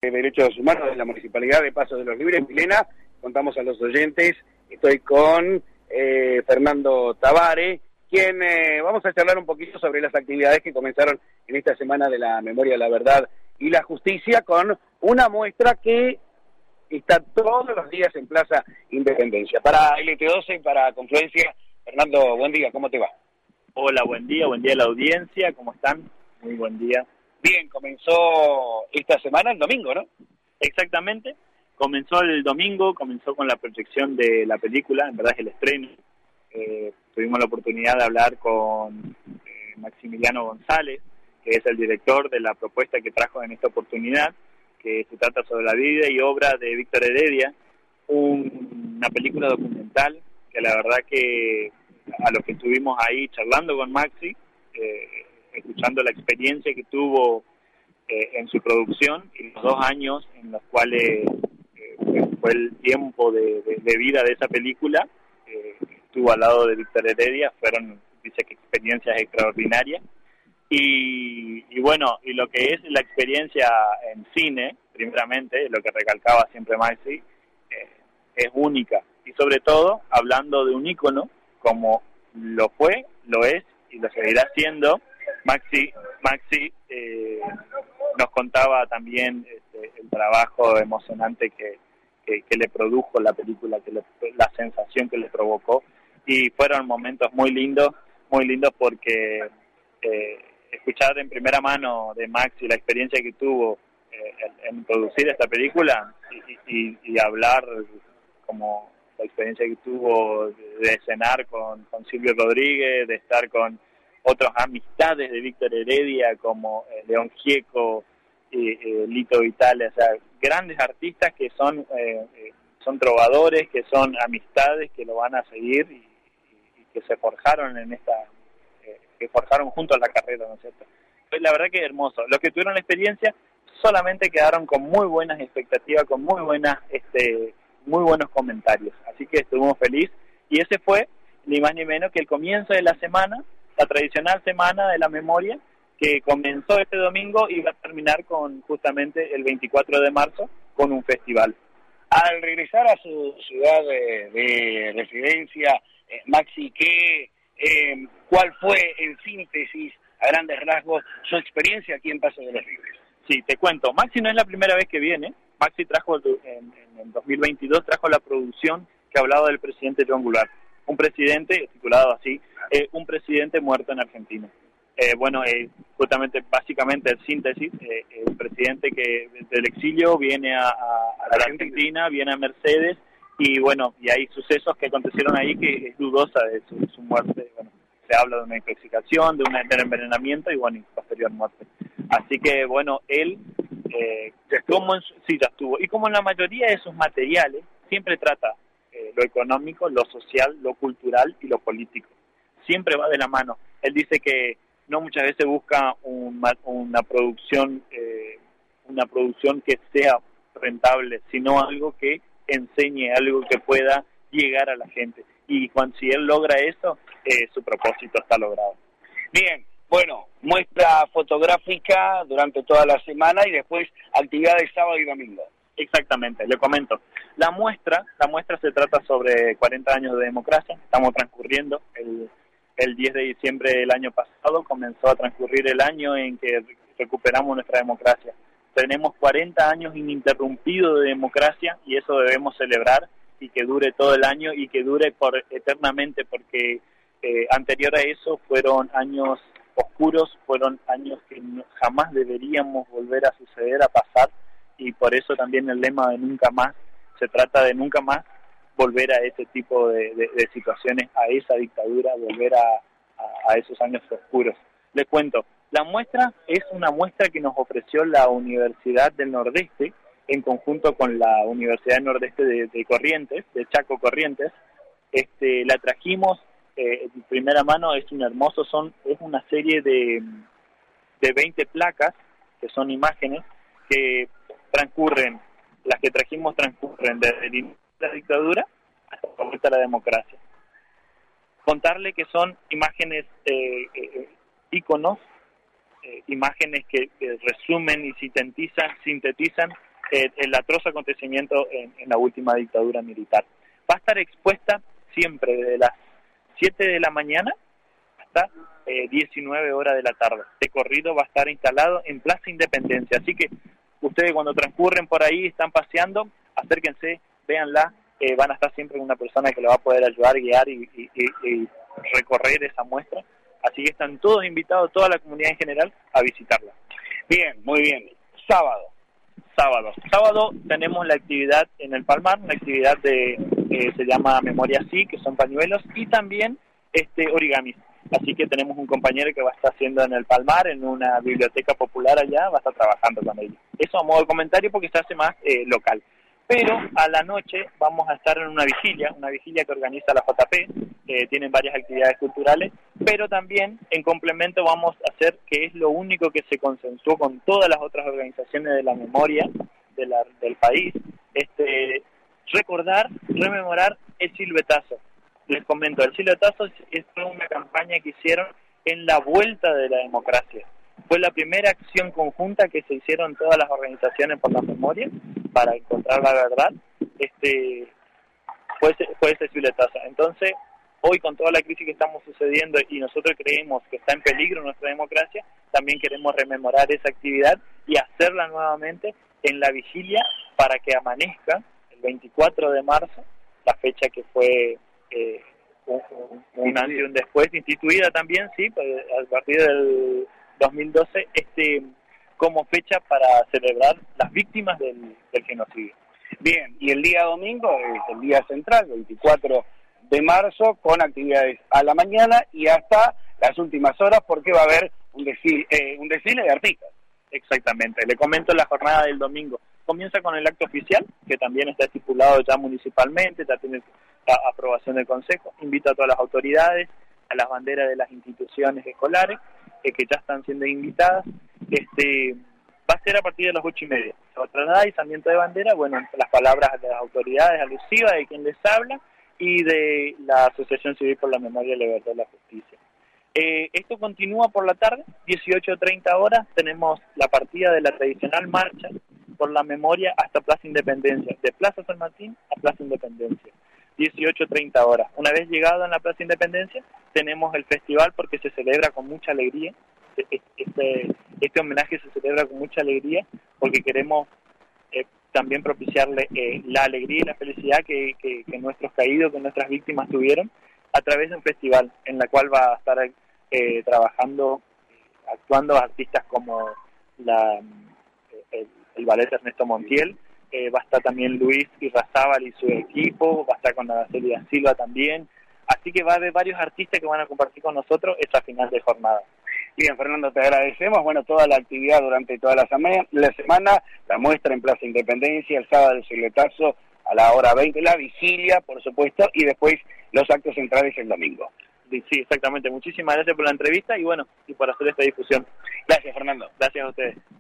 de Derechos Humanos de la Municipalidad de Paso de los Libres. Milena, contamos a los oyentes, estoy con Fernando Tabare, quien vamos a charlar un poquito sobre las actividades que comenzaron en esta Semana de la Memoria, la Verdad y la Justicia, con una muestra que está todos los días en Plaza Independencia. Para LT12 y para Confluencia, Fernando, buen día, ¿cómo te va? Hola, buen día a la audiencia, ¿cómo están? Muy buen día. Bien, comenzó esta semana el domingo, ¿no? Exactamente, comenzó el domingo, comenzó con la proyección de la película, en verdad es el estreno. Tuvimos la oportunidad de hablar con Maximiliano González, que es el director de la propuesta que trajo en esta oportunidad, que se trata sobre la vida y obra de Víctor Heredia, una película documental que la verdad que a los que estuvimos ahí charlando con Maxi, escuchando la experiencia que tuvo en su producción y los 2 años en los cuales fue el tiempo de vida de esa película, estuvo al lado de Víctor Heredia, dice que experiencias extraordinarias. Y bueno, y lo que es la experiencia en cine, primeramente, lo que recalcaba siempre Maxi, es única. Y sobre todo, hablando de un ícono, como lo fue, lo es y lo seguirá siendo, Maxi nos contaba también el trabajo emocionante que le produjo la película, la sensación que le provocó. Y fueron momentos muy lindos porque escuchar en primera mano de Maxi la experiencia que tuvo en producir esta película y hablar como la experiencia que tuvo de cenar con Silvio Rodríguez, de estar con otras amistades de Víctor Heredia como León Gieco y Lito Vitale, o sea, grandes artistas que son trovadores, que son amistades que lo van a seguir y que se forjaron que forjaron juntos la carrera, ¿no es cierto? Pues la verdad que hermoso. Los que tuvieron la experiencia solamente quedaron con muy buenas expectativas, con muy buenos comentarios. Así que estuvimos felices. Y ese fue, ni más ni menos, que el comienzo de la semana, la tradicional Semana de la Memoria, que comenzó este domingo y va a terminar con justamente el 24 de marzo con un festival. Al regresar a su ciudad de residencia, Maxi, ¿cuál fue, en síntesis, a grandes rasgos, su experiencia aquí en Paso de los Libres? Sí, te cuento. Maxi no es la primera vez que viene. Maxi trajo en 2022 la producción que hablaba del presidente Joan Goulart, un presidente, titulado así, un presidente muerto en Argentina. Justamente, básicamente, en síntesis, un presidente que del exilio viene a la Argentina, viene a Mercedes, y bueno, y hay sucesos que acontecieron ahí que es dudosa de su muerte. Bueno, se habla de una intoxicación, de un envenenamiento y bueno, y posterior muerte. Así que bueno, él ya estuvo. Y como en la mayoría de sus materiales, siempre trata lo económico, lo social, lo cultural y lo político. Siempre va de la mano. Él dice que no muchas veces busca una producción que sea rentable, sino algo que enseñe, algo que pueda llegar a la gente. Y si él logra eso, su propósito está logrado. Bien, bueno, muestra fotográfica durante toda la semana y después actividades sábado y domingo. Exactamente, le comento. La muestra se trata sobre 40 años de democracia. Estamos transcurriendo el 10 de diciembre del año pasado, comenzó a transcurrir el año en que recuperamos nuestra democracia. Tenemos 40 años ininterrumpidos de democracia y eso debemos celebrar y que dure todo el año y que dure eternamente, porque anterior a eso fueron años oscuros, fueron años que jamás deberíamos volver a suceder, a pasar, y por eso también el lema de nunca más, se trata de nunca más volver a ese tipo de situaciones, a esa dictadura, volver a esos años oscuros. Les cuento, la muestra es una muestra que nos ofreció la Universidad del Nordeste, en conjunto con la Universidad del Nordeste de Corrientes, de Chaco Corrientes. La trajimos de primera mano, es una serie de 20 placas, que son imágenes, que las que trajimos transcurren desde el inicio de la dictadura hasta la vuelta a la democracia. Contarle que son imágenes, íconos, imágenes que resumen y sintetizan el atroz acontecimiento en la última dictadura militar. Va a estar expuesta siempre desde las 7 de la mañana hasta 19 horas de la tarde. De corrido va a estar instalado en Plaza Independencia, así que ustedes cuando transcurren por ahí, están paseando, acérquense, véanla, van a estar siempre con una persona que le va a poder ayudar, guiar y recorrer esa muestra, así que están todos invitados, toda la comunidad en general, a visitarla. Bien, muy bien. Sábado tenemos la actividad en el Palmar, una actividad se llama Memoria Sí, que son pañuelos, y también origamis. Así que tenemos un compañero que va a estar haciendo en el Palmar, en una biblioteca popular allá, va a estar trabajando con ellos. Eso a modo de comentario porque se hace más local. Pero a la noche vamos a estar en una vigilia que organiza la JP, tienen varias actividades culturales, pero también en complemento vamos a hacer, que es lo único que se consensuó con todas las otras organizaciones de la memoria del país, rememorar el silbetazo. Les comento, el silbetazo es una campaña que hicieron en la vuelta de la democracia. Fue la primera acción conjunta que se hicieron todas las organizaciones por la memoria para encontrar la verdad. Fue ese silbetazo. Entonces, hoy con toda la crisis que estamos sucediendo y nosotros creemos que está en peligro nuestra democracia, también queremos rememorar esa actividad y hacerla nuevamente en la vigilia para que amanezca el 24 de marzo, la fecha que fue un antes y un después, instituida también, sí, a partir del 2012, como fecha para celebrar las víctimas del genocidio. Bien, y el día domingo es el día central, 24 de marzo, con actividades a la mañana y hasta las últimas horas, porque va a haber un desfile de artistas. Exactamente, le comento la jornada del domingo. Comienza con el acto oficial, que también está estipulado ya municipalmente, ya tiene la aprobación del Consejo. Invita a todas las autoridades, a las banderas de las instituciones escolares, que ya están siendo invitadas. Va a ser a partir de las 8:30. Se va a trasladar izamiento de bandera, bueno, las palabras de las autoridades alusivas de quien les habla y de la Asociación Civil por la Memoria, la Libertad y la Justicia. Esto continúa por la tarde, 18:30 horas, tenemos la partida de la tradicional marcha por la memoria hasta Plaza Independencia, de Plaza San Martín a Plaza Independencia, 18:30 horas. Una vez llegado en la Plaza Independencia, tenemos el festival porque se celebra con mucha alegría. Este homenaje se celebra con mucha alegría porque queremos también propiciarle la alegría y la felicidad que nuestros caídos, que nuestras víctimas tuvieron a través de un festival en la cual va a estar trabajando, actuando artistas como el ballet Ernesto Montiel, va a estar también Luis Irrazábal y su equipo, va a estar con Araceli da Silva también, así que va a haber varios artistas que van a compartir con nosotros esta final de jornada. Bien, Fernando, te agradecemos. Bueno, toda la actividad durante toda la semana, la muestra en Plaza Independencia, el sábado el silbetazo a la hora 20, la vigilia, por supuesto, y después los actos centrales el domingo. Sí, exactamente. Muchísimas gracias por la entrevista y bueno, y por hacer esta difusión. Gracias, Fernando. Gracias a ustedes.